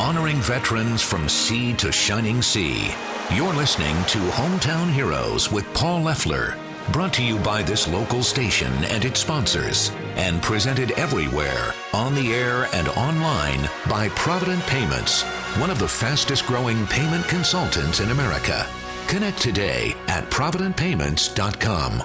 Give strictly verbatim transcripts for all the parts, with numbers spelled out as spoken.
honoring veterans from sea to shining sea. You're listening to Hometown Heroes with Paul Leffler, brought to you by this local station and its sponsors, and presented everywhere, on the air and online, by Provident Payments, one of the fastest growing payment consultants in America. Connect today at provident payments dot com.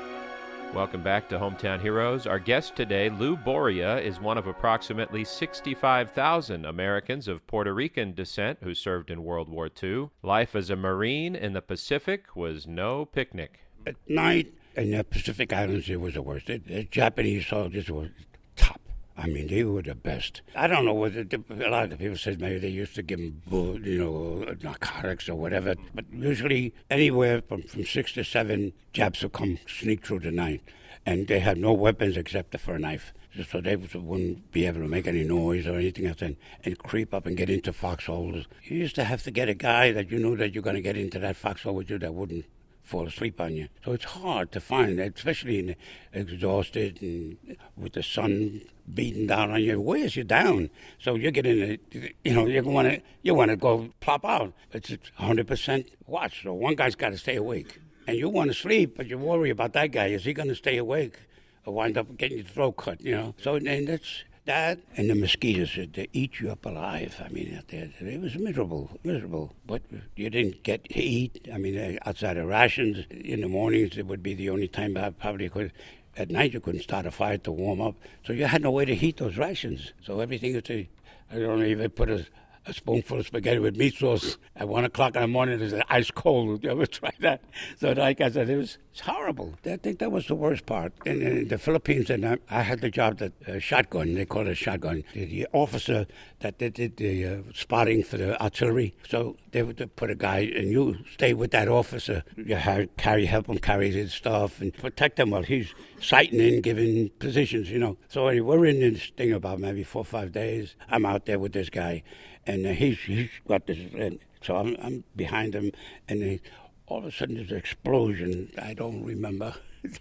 Welcome back to Hometown Heroes. Our guest today, Lou Boria, is one of approximately sixty-five thousand Americans of Puerto Rican descent who served in World War Two. Life as a Marine in the Pacific was no picnic. At night in the Pacific Islands, it was the worst. The, the Japanese soldiers were top. I mean, they were the best. I don't know whether the, a lot of the people said maybe they used to give them, bull, you know, narcotics or whatever. But usually, anywhere from, from six to seven, Japs would come sneak through the night, and they had no weapons except for a knife. So they wouldn't be able to make any noise or anything else, and, and creep up and get into foxholes. You used to have to get a guy that you knew that you're going to get into that foxhole with you that wouldn't fall asleep on you. So it's hard to find, especially in the, exhausted and with the sun beating down on you. It wears you down. So you get in, a, you know, you want to you want to go plop out. It's one hundred percent watch. So one guy's got to stay awake, and you want to sleep, but you worry about that guy. Is he going to stay awake or wind up getting your throat cut? You know. So and that's. That and the mosquitoes, they eat you up alive. I mean, it was miserable, miserable. But you didn't get to eat. I mean, outside of rations, in the mornings, it would be the only time I probably could. At night, you couldn't start a fire to warm up. So you had no way to heat those rations. So everything was, a, I don't know, even put a, a spoonful of spaghetti with meat sauce at one o'clock in the morning. It was ice cold. You ever try that? So like I said, it was it's horrible. I think that was the worst part. In, in the Philippines, and I, I had the job that uh, shotgun. They call it a shotgun. The, the officer that they did the uh, spotting for the artillery. So they would put a guy, and you stay with that officer. You had carry, help him carry his stuff and protect him while he's sighting in, giving positions. You know. So we're in this thing about maybe four or five days. I'm out there with this guy. And uh, he's he's got this, and so I'm I'm behind him, and they, all of a sudden there's an explosion. I don't remember.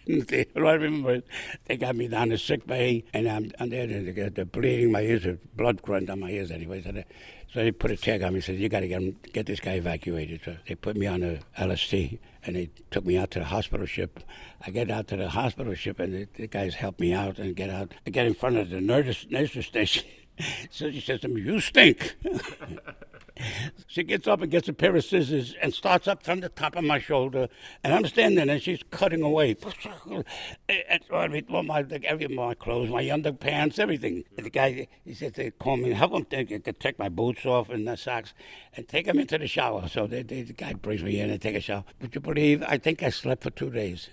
I remember they got me down to sick bay, and I'm, I'm there. They're, they're bleeding. My ears are blood grunt on my ears anyway. So they, so they put a check on me. Said you got to get him, get this guy evacuated. So they put me on a L S T, and they took me out to the hospital ship. I get out to the hospital ship, and the, the guys help me out and get out. I get in front of the nurse nurse station. So she says to me, "You stink." She gets up and gets a pair of scissors and starts up from the top of my shoulder, and I'm standing there, and she's cutting away. And so I mean, well, my, every, my clothes, my underpants, everything. And the guy, he said, they call me, help him take, take my boots off and the socks, and take him into the shower. So they, they, the guy brings me in and take a shower. Would you believe, I think I slept for two days.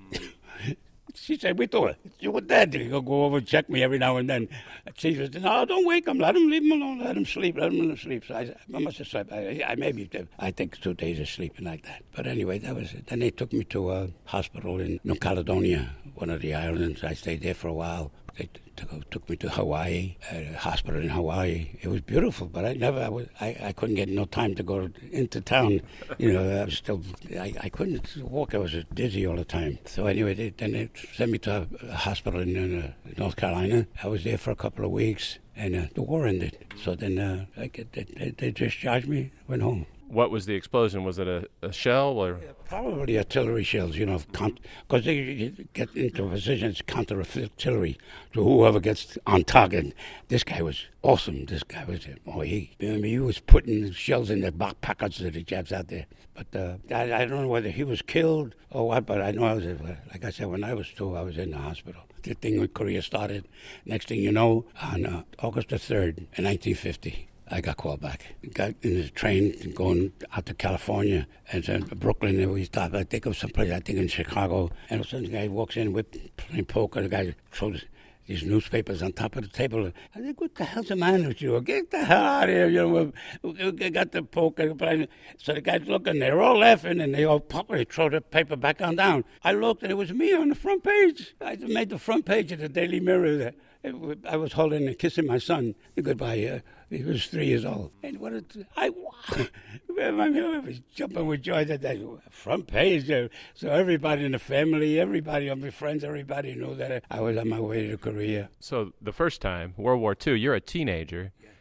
She said, we thought you were dead. He'll go over and check me every now and then. She said, no, don't wake him. Let him, leave him alone. Let him sleep. Let him sleep. So I, I must have slept. I, I maybe, I think two days of sleeping like that. But anyway, that was it. Then they took me to a hospital in New Caledonia, one of the islands. I stayed there for a while. They took, took me to Hawaii, a hospital in Hawaii. It was beautiful, but I never, I, was, I, I couldn't get no time to go into town. You know, I was still, I, I couldn't walk. I was dizzy all the time. So anyway, they, then they sent me to a, a hospital in uh, North Carolina. I was there for a couple of weeks, and uh, the war ended. So then uh, I, they, they discharged me, went home. What was the explosion? Was it a, a shell or? Yeah, probably artillery shells, you know, because they get into a position, it's counter-artillery to whoever gets on target. This guy was awesome. This guy was, oh, he, I mean, he was putting shells in the back pockets of the Japs out there. But uh, I, I don't know whether he was killed or what, but I know I was, like I said, when I was two, I was in the hospital. The thing with Korea started. Next thing you know, on uh, August the third, in nineteen fifty, I got called back. Got in the train going out to California and then Brooklyn, and we stopped. I think it was someplace, I think in Chicago. And all of a sudden the guy walks in with playing poker. The guy throws these newspapers on top of the table. I think, what the hell's the matter with you? Get the hell out of here. You know, we, we got the poker. So the guy's looking, they're all laughing, and they all pop, they throw the paper back on down. I looked, and it was me on the front page. I made the front page of the Daily Mirror there. I was holding and kissing my son goodbye. Uh, he was three years old. And what it, I, I was jumping with joy that that front page. Uh, so everybody in the family, everybody, all my friends, everybody knew that I was on my way to Korea. So the first time, World War Two, you're a teenager.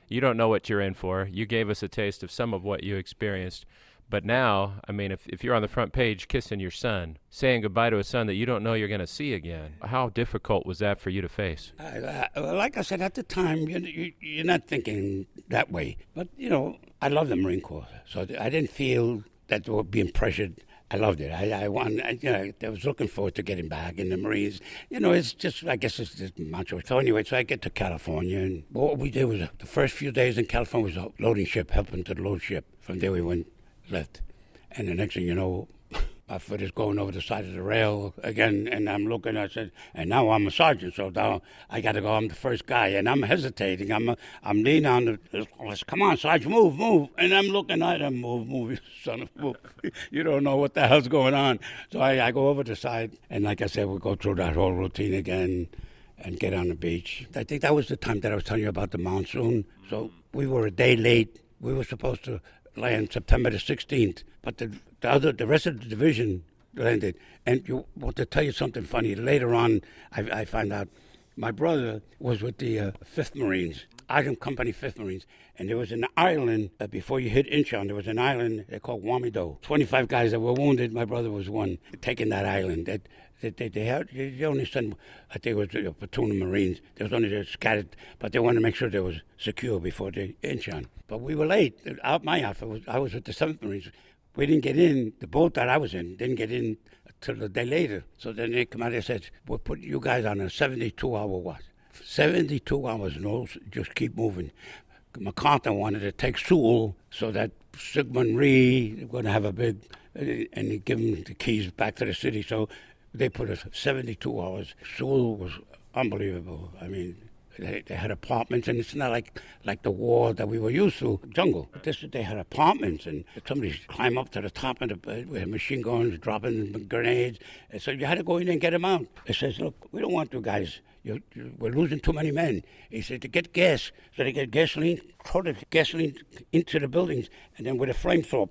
you don't know what you're in for. You gave us a taste of some of what you experienced. But now, I mean, if, if you're on the front page kissing your son, saying goodbye to a son that you don't know you're going to see again, how difficult was that for you to face? Uh, like I said, at the time, you, you, you're not thinking that way. But, you know, I love the Marine Corps, so I didn't feel that they were being pressured. I loved it. I, I, want, I, you know, I was looking forward to getting back in the Marines. You know, it's just, I guess it's just macho. So anyway, so I get to California, and what we did was uh, the first few days in California was a loading ship, helping to load ship. From there we went left. And the next thing you know, my foot is going over the side of the rail again, and I'm looking, I said, and now I'm a sergeant, so now I got to go, I'm the first guy, and I'm hesitating. I'm a, I'm leaning on the, come on, Sergeant, move, move. And I'm looking at him, move, move, you son of a move. You don't know what the hell's going on. So I, I go over the side, and like I said, we go through that whole routine again and get on the beach. I think that was the time that I was telling you about the monsoon. So we were a day late. We were supposed to land September the sixteenth, but the, the other, the rest of the division landed. And you want to tell you something funny. Later on, I, I found out my brother was with the uh, fifth Marines, Item Company fifth Marines, and there was an island uh, before you hit Incheon. There was an island they called Wamido. Twenty-five guys that were wounded. My brother was one taking that island. That they, they, they had they only sent, I think it was a platoon of Marines. There was only they scattered, but they wanted to make sure they was secure before the Incheon. But we were late. Out my outfit was I was with the seventh Marines. We didn't get in. The boat that I was in didn't get in until the day later. So then they come out and said, "We'll put you guys on a seventy-two hour watch." seventy-two hours, no, just keep moving. MacArthur wanted to take Sewell so that Sigmund Rhee was going to have a big, and he give him the keys back to the city. So they put us seventy-two hours. Sewell was unbelievable. I mean, they, they had apartments, and it's not like like the war that we were used to, jungle. This, they had apartments, and somebody climb up to the top of the with machine guns, dropping grenades. And so you had to go in and get them out. It says, look, we don't want you guys. You're, you're, we're losing too many men. He said to get gas, so they get gasoline, throw the gasoline into the buildings, and then with a flamethrower,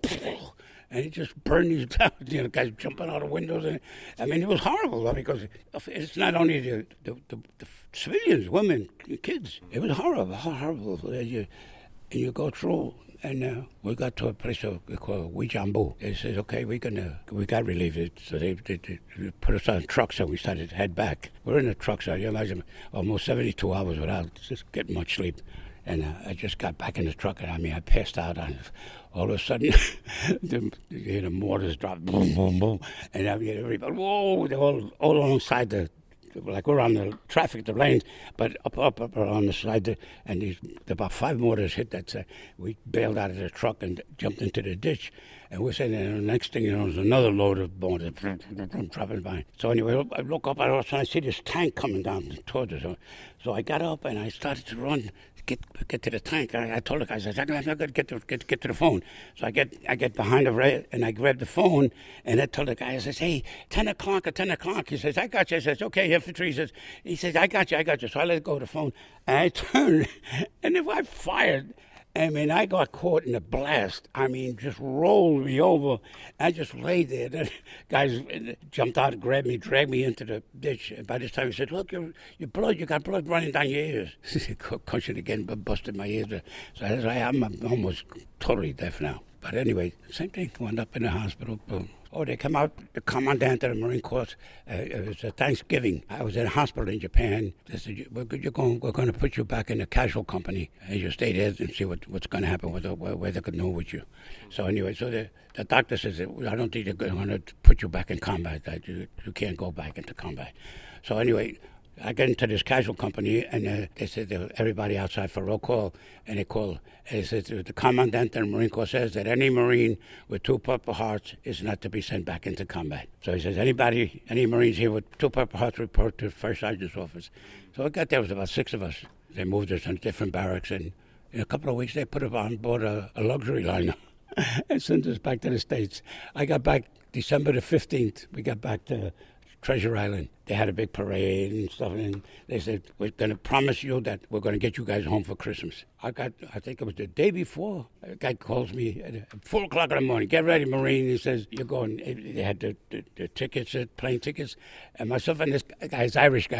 and it just burned these you know, guys jumping out of windows. And, I mean, it was horrible because it's not only the, the, the, the civilians, women, kids. It was horrible, horrible. And you, and you go through, and uh, we got to a place called Wijambu. They said, okay, we're gonna, we got relieved. So they, they, they put us on trucks, and we started to head back. We're in the trucks, so you imagine almost seventy-two hours without just getting much sleep. And uh, I just got back in the truck, and I mean, I passed out on it. All of a sudden, the, you hear the mortars drop, boom, boom, boom. And I mean, everybody, whoa, they're all, all alongside the, like we're on the traffic, the lanes, but up, up, up on the side, the, and these, about five mortars hit that side. We bailed out of the truck and jumped into the ditch. And we're saying, and the next thing you know, there's another load of mortars dropping by. So anyway, I look up, and I see this tank coming down towards us. So I got up, and I started to run. Get get to the tank. I, I told the guy, I said, I'm not going to get to get, get to the phone. So I get I get behind the rail, and I grab the phone, and I told the guy, I says, hey, ten o'clock or ten o'clock. He says, I got you. I says, okay, infantry. He says, he says, I got you, I got you. So I let go of the phone, and I turned, and if I fired, I mean, I got caught in a blast. I mean, just rolled me over. I just lay there. The guys jumped out, grabbed me, dragged me into the ditch. And by this time, he said, look, your, your blood, you got blood running down your ears. Concussion again, busted my ears. So I, I'm almost totally deaf now. But anyway, same thing. Wound up in the hospital. Boom. Oh, they come out, the commandant of the Marine Corps, uh, it was a Thanksgiving. I was in a hospital in Japan. They said, we're, you're going, we're going to put you back in the casual company, and you stay there and see what, what's going to happen, with the, where they could know with you. So anyway, so the, the doctor says, I don't think they're going to put you back in combat. That you, you can't go back into combat. So anyway, I got into this casual company, and uh, they said uh, everybody outside for roll call, and they called. And they said the commandant of the Marine Corps says that any Marine with two Purple Hearts is not to be sent back into combat. So he says anybody, any Marines here with two Purple Hearts report to the First Sergeant's office. So I got there, was about six of us. They moved us in different barracks, and in a couple of weeks they put us on board a, a luxury liner and sent us back to the States. I got back December the fifteenth. We got back to Treasure Island. They had a big parade and stuff, and they said, we're going to promise you that we're going to get you guys home for Christmas. I got, I think it was the day before, a guy calls me at four o'clock in the morning, get ready, Marine. He says, you're going, they had the, the, the tickets, the plane tickets, and myself and this guy's Irish guy,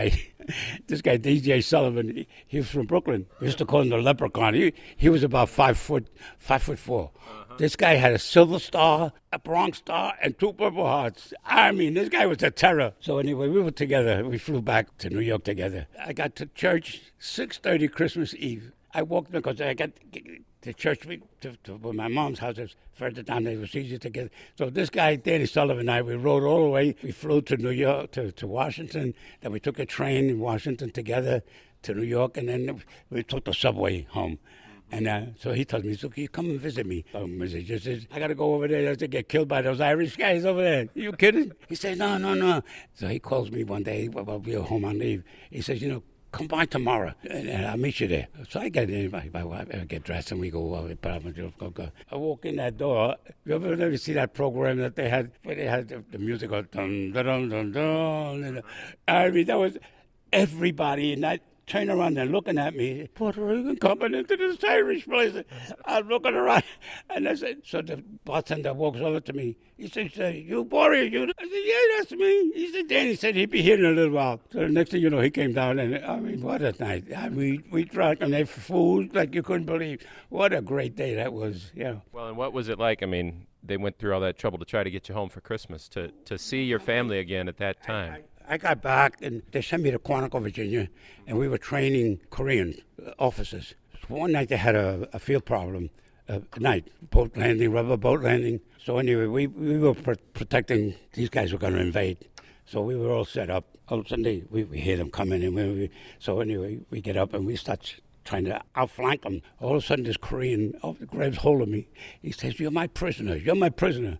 This guy, D J Sullivan, he, he was from Brooklyn. We used to call him the Leprechaun. He, he was about five foot, five foot four. Uh-huh. This guy had a silver star, a Bronx star, and two Purple Hearts. I mean, this guy was a terror. So anyway, we were together. We flew back to New York together. I got to church six thirty Christmas Eve. I walked because I got to church to, to, to my mom's house. It was further down there. It was easier to get. So this guy, Danny Sullivan, and I, we rode all the way. We flew to New York, to, to Washington. Then we took a train in Washington together to New York, and then we took the subway home. And uh, so he tells me, so can you come and visit me? Um, he just says, I got to go over there to get killed by those Irish guys over there. Are you kidding? He says, no, no, no. So he calls me one day while we were home on leave. He says, you know, come by tomorrow, and I'll meet you there. So I get in, my, my wife, I get dressed, and we go over. Go, go. I walk in that door. You ever, ever see that program that they had, where they had the, the music go, dun, dun, dun, dun, dun. I mean, that was everybody in that. Turn around and looking at me, Puerto Rican coming into this Irish place. I'm looking around, and I said, so the bartender walks over to me. He says, you Boria, you? I said, yeah, that's me. He said, Danny said he'd be here in a little while. So the next thing you know, he came down, and I mean, what a night. I mean, we drank and ate food like you couldn't believe. What a great day that was, you know. Well, and what was it like? I mean, they went through all that trouble to try to get you home for Christmas, to, to see your family again at that time. I, I, I got back, and they sent me to Quantico, Virginia, and we were training Korean officers. So one night they had a, a field problem, uh, at night, boat landing, rubber boat landing. So anyway, we, we were pr- protecting, these guys were going to invade. So we were all set up. All of a sudden, they, we, we hear them coming, and we, we, so anyway, we get up and we start trying to outflank them. All of a sudden, this Korean oh, grabs hold of me. He says, you're my prisoner. You're my prisoner.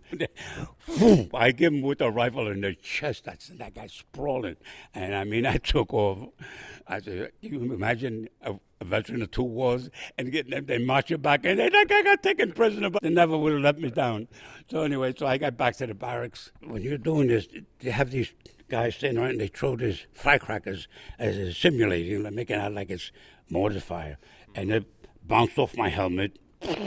I give him with a rifle in the chest. That's, that guy's sprawling. And, I mean, I took off. I said, you imagine a, a veteran of two wars and getting them, they march you back, and they, that guy got taken prisoner, but they never would have let me down. So anyway, so I got back to the barracks. When you're doing this, you have these guys standing around, and they throw these firecrackers as a simulating, like making it out like it's mortar fire, and it bounced off my helmet.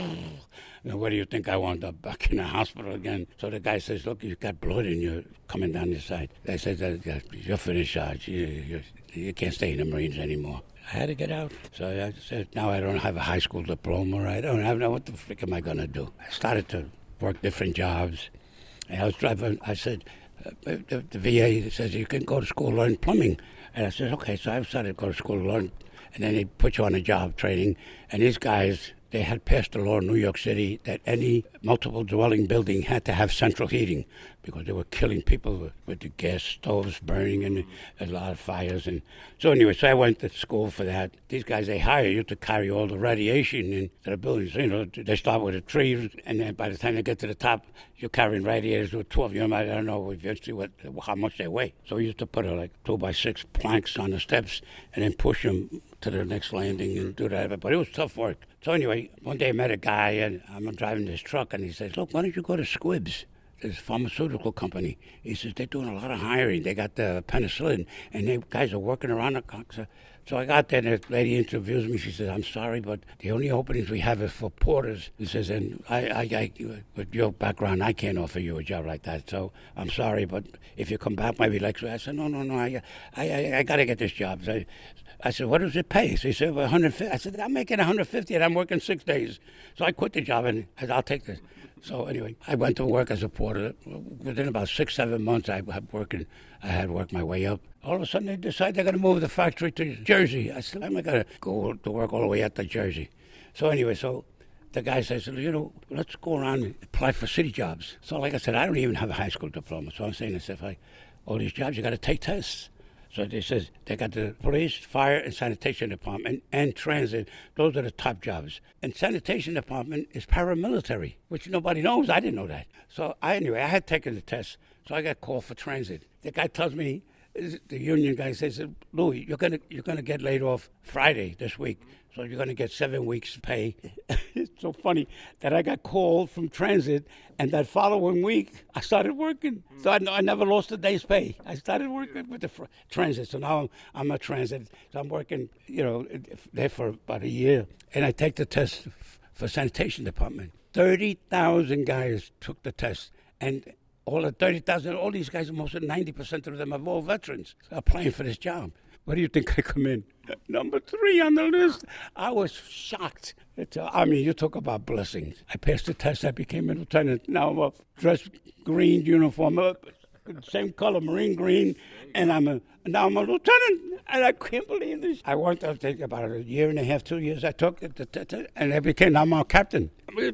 Now, what do you think? I wound up back in the hospital again. So the guy says, look, you've got blood in you coming down the side. They said, that you're finished, Sarge. You, you, you can't stay in the Marines anymore. I had to get out. So I said, now I don't have a high school diploma. I don't have, what the frick am I going to do? I started to work different jobs. And I was driving, I said, uh, the, the V A says, you can go to school, learn plumbing. And I said, okay. So I started to go to school, learn. And then they put you on a job training. And these guys, they had passed a law in New York City that any multiple dwelling building had to have central heating because they were killing people with, with the gas stoves burning and a lot of fires. And so anyway, so I went to school for that. These guys, they hire you to carry all the radiation into the buildings. You know, they start with a tree, and then by the time they get to the top, you're carrying radiators with twelve. You know, I don't know eventually what, how much they weigh. So we used to put a, like two by six planks on the steps and then push them to the next landing and do that. But it was tough work. So anyway, one day I met a guy, and I'm driving this truck, and he says, look, why don't you go to Squibbs, this pharmaceutical company? He says, they're doing a lot of hiring. They got the penicillin, and they guys are working around the clock. So, so I got there, and the lady interviews me. She says, I'm sorry, but the only openings we have is for porters. He says, and I, I, I, with your background, I can't offer you a job like that. So I'm sorry, but if you come back, maybe like, so I said, no, no, no, I, I, I, I got to get this job. So, I said, what does it pay? So he said, well, one hundred fifty. I said, I'm making one hundred fifty and I'm working six days. So I quit the job and I said, I'll take this. So anyway, I went to work as a porter. Within about six, seven months, I had working. I had worked my way up. All of a sudden, they decided they're going to move the factory to Jersey. I said, I'm not going to go to work all the way out to Jersey. So anyway, so the guy says, you know, let's go around and apply for city jobs. So like I said, I don't even have a high school diploma. So I'm saying to myself, like, all these jobs, you got to take tests. So they says they got the police, fire, and sanitation department, and transit. Those are the top jobs. And sanitation department is paramilitary, which nobody knows. I didn't know that. So I, anyway, I had taken the test. So I got called for transit. The guy tells me, the union guy says, Louis, you're gonna you're gonna get laid off Friday this week, so you're gonna get seven weeks pay. It's so funny that I got called from transit, and that following week I started working. So I, I never lost a day's pay. I started working with the fr- transit. So now I'm, I'm a transit. So I'm working, you know, there for about a year, and I take the test f- for sanitation department. Thirty thousand guys took the test, and all the thirty thousand, all these guys, most of ninety percent of them are all veterans applying for this job. What do you think I come in? Number three on the list. I was shocked. It's, uh, I mean, you talk about blessings. I passed the test. I became a lieutenant. Now I'm a dressed green uniform, uh, same color, marine green, and I'm a now I'm a lieutenant. And I can't believe this. I worked, I think, about a year and a half, two years. I took it, and I became, now I'm a captain.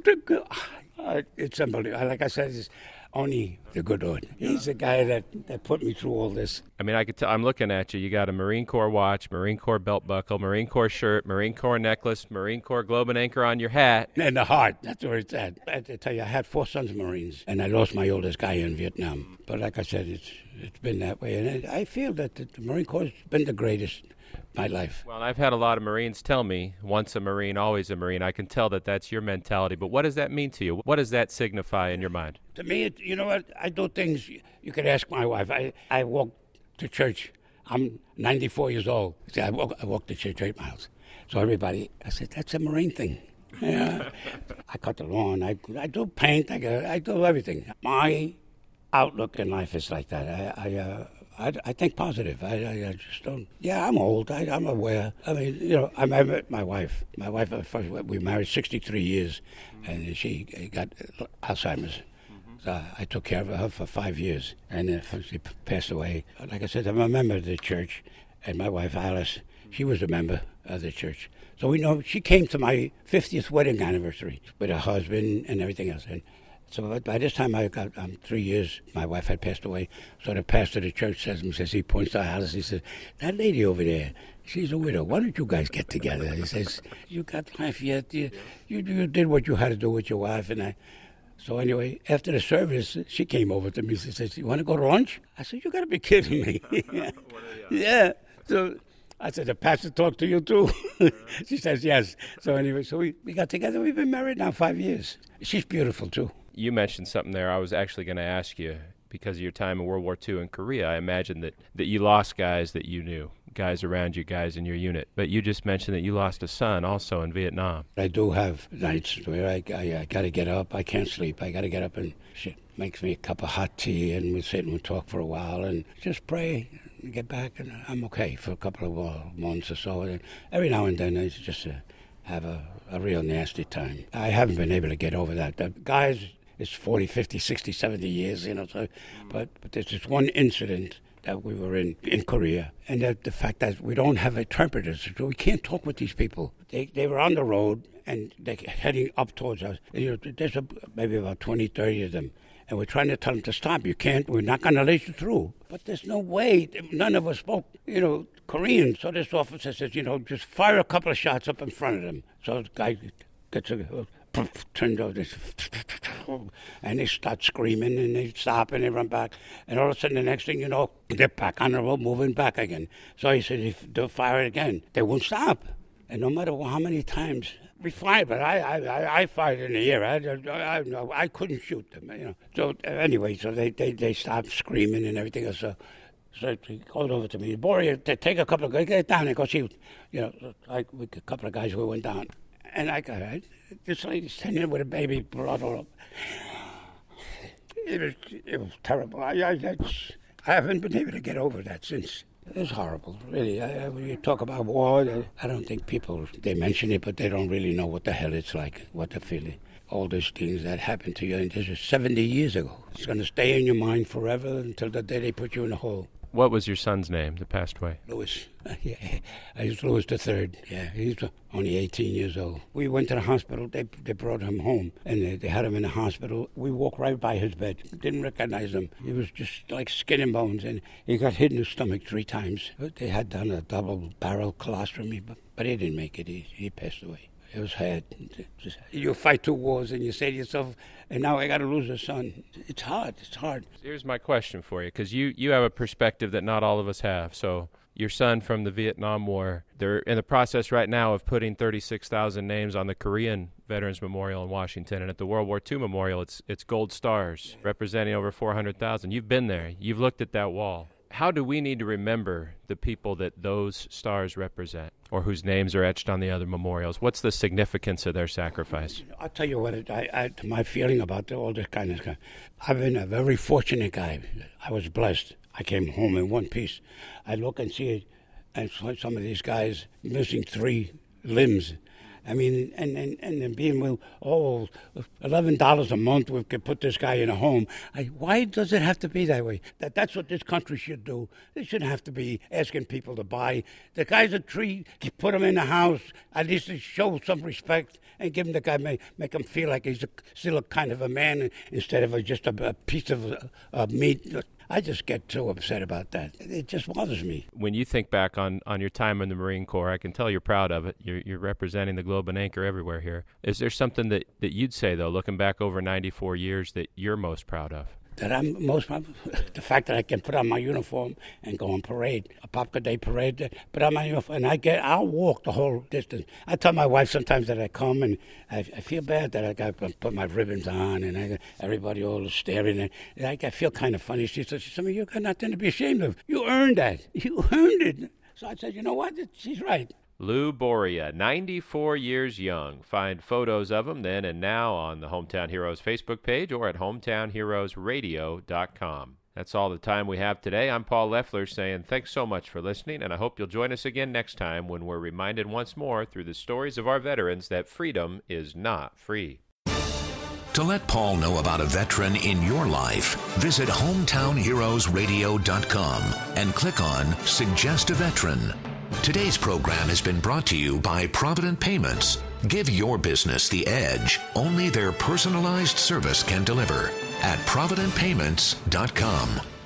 It's unbelievable. Like I said, it's only the good Lord. He's the guy that, that put me through all this. I mean, I could tell, I'm looking at you. You got a Marine Corps watch, Marine Corps belt buckle, Marine Corps shirt, Marine Corps necklace, Marine Corps globe and anchor on your hat. And the heart, that's where it's at. I have to tell you, I had four sons Marines, and I lost my oldest guy in Vietnam. But like I said, it's it's been that way. And I feel that the Marine Corps has been the greatest in my life. Well, I've had a lot of Marines tell me, once a Marine, always a Marine. I can tell that that's your mentality. But what does that mean to you? What does that signify in your mind? To me, it, you know what? I do things, you could ask my wife. I, I walk to church. I'm ninety-four years old. See, I walk, I walk to church eight miles. So everybody, I said, that's a Marine thing. Yeah. I cut the lawn. I, I do paint. I, I do everything. My outlook in life is like that. I I, uh, I, I think positive. I, I, I just don't. Yeah, I'm old. I, I'm aware. I mean, you know, I, I met my wife. My wife, first, we married sixty-three years, and she got Alzheimer's. So I took care of her for five years, and then she passed away. Like I said, I'm a member of the church, and my wife, Alice, she was a member of the church. So we know she came to my fiftieth wedding anniversary with her husband and everything else. And so by this time, I got um, three years, my wife had passed away. So the pastor of the church says, he says, he points to Alice, he says, that lady over there, she's a widow. Why don't you guys get together? He says, you got life yet. You, you, you did what you had to do with your wife. And I. So anyway, after the service, she came over to me. She says, you want to go to lunch? I said, you got to be kidding me. Yeah. So I said, the pastor talked to you too? She says, yes. So anyway, so we, we got together. We've been married now five years. She's beautiful too. You mentioned something there I was actually going to ask you because of your time in World War Two in Korea. I imagine that, that you lost guys that you knew, guys around you, guys in your unit. But you just mentioned that you lost a son also in Vietnam. I do have nights where I, I, I got to get up. I can't sleep. I got to get up and she makes me a cup of hot tea and we sit and we talk for a while and just pray and get back. And I'm okay for a couple of uh, months or so. And every now and then I just uh, have a, a real nasty time. I haven't been able to get over that. The guys... It's forty, fifty, sixty, seventy years, you know. So, but, but there's this one incident that we were in, in Korea, and the, the fact that we don't have interpreters, so we can't talk with these people. They they were on the road, and they're heading up towards us. You know, there's a, maybe about twenty, thirty of them, and we're trying to tell them to stop. You can't, we're not going to let you through. But there's no way, none of us spoke, you know, Korean. So this officer says, you know, just fire a couple of shots up in front of them. So the guy gets a... turned over this, and they start screaming, and they stop, and they run back, and all of a sudden, the next thing you know, they're back on the road, moving back again. So he said, if they'll fire it again, they won't stop. And no matter how many times we fired, but I, I, I fired in the air. I, I, I couldn't shoot them, you know. So anyway, so they, they, they stopped screaming and everything else. So, so he called over to me, Boria, take a couple of guys, get down and go shoot. You know, like a couple of guys who went down. And I got it. This lady's standing there with a baby, blood all up. It was, it was terrible. I, I, I, I haven't been able to get over that since. It was horrible, really. I, I, when you talk about war, I don't think people, they mention it, but they don't really know what the hell it's like, what they're feeling. All those things that happened to you, and this is seventy years ago. It's going to stay in your mind forever until the day they put you in a hole. What was your son's name that passed away? Louis. Uh, yeah, he's Louis the Third. Yeah, he's only eighteen years old. We went to the hospital. They they brought him home, and they, they had him in the hospital. We walked right by his bed. Didn't recognize him. He was just like skin and bones, and he got hit in the stomach three times. They had done a double-barrel colostomy, but, but he didn't make it. He, he passed away. It was hard. You fight two wars and you say to yourself, and now I got to lose a son. It's hard. It's hard. Here's my question for you, because you, you have a perspective that not all of us have. So your son from the Vietnam War, they're in the process right now of putting thirty-six thousand names on the Korean Veterans Memorial in Washington. And at the World War Two Memorial, it's it's gold stars representing over four hundred thousand. You've been there. You've looked at that wall. How do we need to remember the people that those stars represent or whose names are etched on the other memorials? What's the significance of their sacrifice? I'll tell you what, I, I, my feeling about all this kind of stuff, I've been a very fortunate guy. I was blessed. I came home in one piece. I look and see and so some of these guys missing three limbs. I mean, and, and, and then being, well, oh, eleven dollars a month, we could put this guy in a home. I, why does it have to be that way? That That's what this country should do. They shouldn't have to be asking people to buy. The guy's a tree, you put him in the house, at least to show some respect and give him the guy, make, make him feel like he's a, still a kind of a man instead of a, just a, a piece of uh, meat. I just get so upset about that. It just bothers me. When you think back on, on your time in the Marine Corps, I can tell you're proud of it. You're, you're representing the Globe and Anchor everywhere here. Is there something that, that you'd say, though, looking back over ninety-four years, that you're most proud of? That I'm most proud of? The fact that I can put on my uniform and go on parade, a Popka Day parade, put on my uniform, and I get, I'll walk the whole distance. I tell my wife sometimes that I come and I, I feel bad that I got to put my ribbons on and I, everybody all staring. And I, I feel kind of funny. She says, "Some of you got nothing to be ashamed of. You earned that. You earned it." So I said, you know what? She's right. Lou Boria, ninety-four years young. Find photos of him then and now on the Hometown Heroes Facebook page or at hometown heroes radio dot com. That's all the time we have today. I'm Paul Leffler saying thanks so much for listening, and I hope you'll join us again next time when we're reminded once more through the stories of our veterans that freedom is not free. To let Paul know about a veteran in your life, visit hometown heroes radio dot com and click on Suggest a Veteran. Today's program has been brought to you by Provident Payments. Give your business the edge only their personalized service can deliver at provident payments dot com.